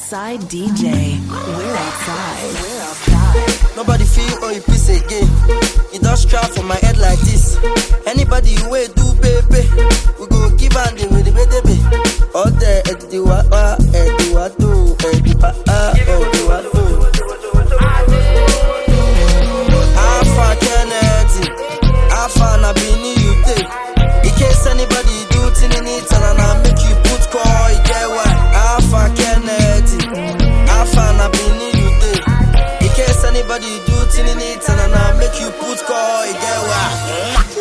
Outside DJ. We're outside. We're outside. Nobody feel on your piece again. You don't strap for my head like this. Anybody you way do baby, we go give and the with the baby. All there, Eddie wa Eddie wa do, Eddie Eddie wa do. Alpha Kennedy, Alpha na bini you take. In case anybody do tin in it and I make you put call, you get what? Alpha Kennedy, Alpha na bini you take. In case anybody do tin in it and I make you put call, you get what?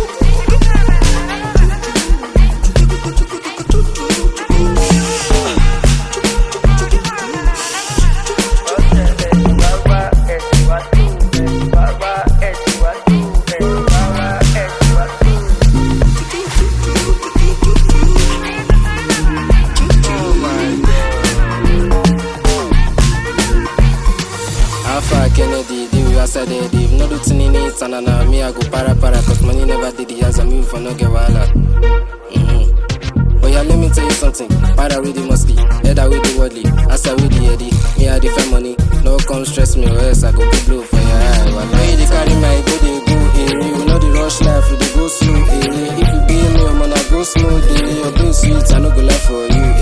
Kennedy, do you as I did? If no do tin in it, and now me I go para, cause money never did it as I move for no get wahala. But yeah, let me tell you something. Para with the musty, header with the worldly, answer with the Eddie. Me I defend money, no come stress me or else I go blow for your eye. Well, now you carry my body, go area. You know the rush life, you go slow area. If you be me, I'm gonna go smooth area. Your bill sweet, I no go laugh for you.